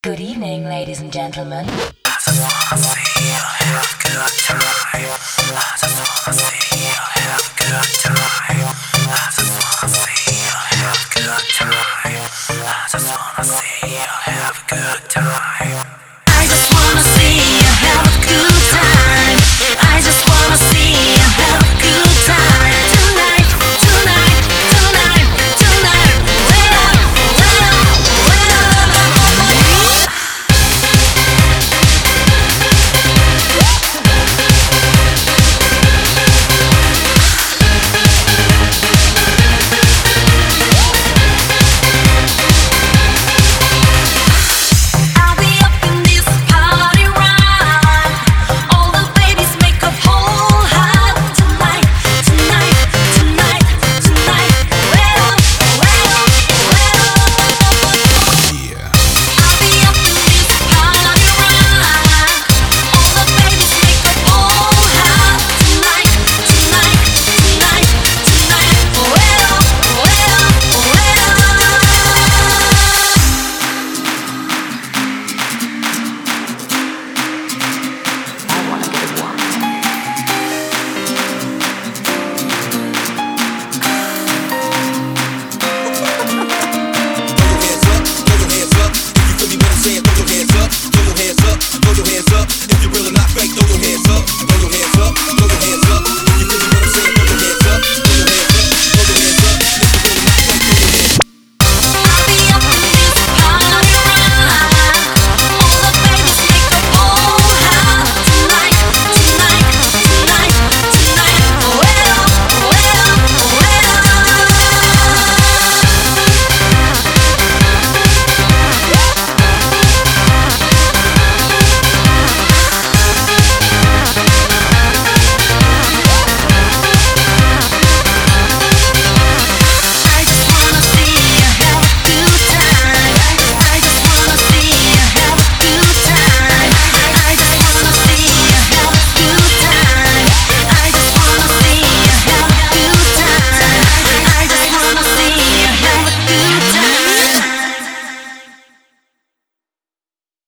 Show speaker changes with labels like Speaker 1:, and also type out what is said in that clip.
Speaker 1: Good evening, ladies and gentlemen.
Speaker 2: I just wanna see you have a good time. I just wanna see you have a good time. I just wanna see you have a good time. I just wanna see you have a good time. I just wanna see you have a good time. I just wanna see you have a good time. Tonight, tonight, tonight, tonight. Wait up, wait up, wait up. I'll be up in this party rock. All the babies make a whole hot tonight, tonight, tonight, tonight. Wait up, wait up, wait up. I'll be up in this party rock. All the babies make a whole hot tonight, tonight, tonight, tonight. Wait up, wait up, wait up.
Speaker 3: Throw your hands up if you feel me what I'm saying.